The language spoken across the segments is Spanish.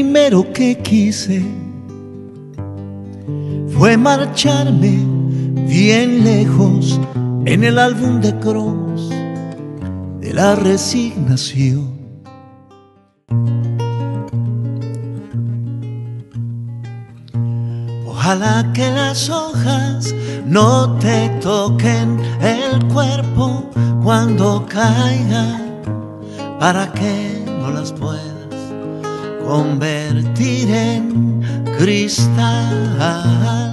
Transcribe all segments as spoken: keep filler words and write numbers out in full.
primero que quise fue marcharme bien lejos en el álbum de cromos de la resignación. Ojalá que las hojas no te toquen el cuerpo cuando caigan, para que no las puedas convertir en cristal.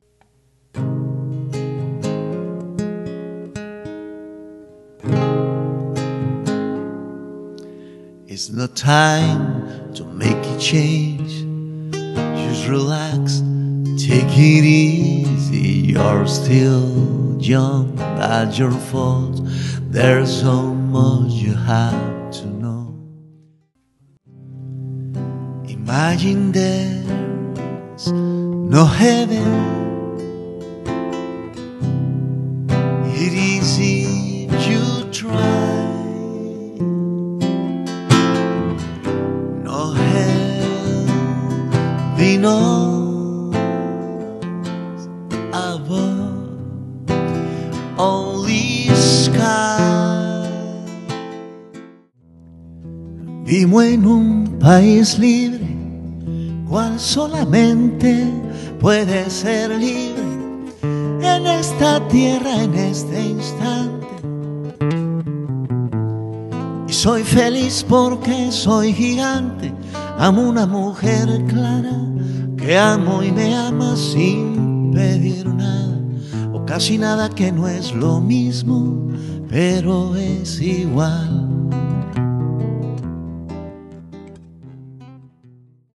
It's no time to make a change. Just relax, take it easy. You're still young, that's your fault. There's so much you have to know. Imagine there's no heaven. It is if you try. No hell, no above, only sky. Vivo en un país libre, cual solamente puede ser libre en esta tierra, en este instante. Y soy feliz porque soy gigante. Amo una mujer clara que amo y me ama sin pedir nada, o casi nada, que no es lo mismo, pero es igual.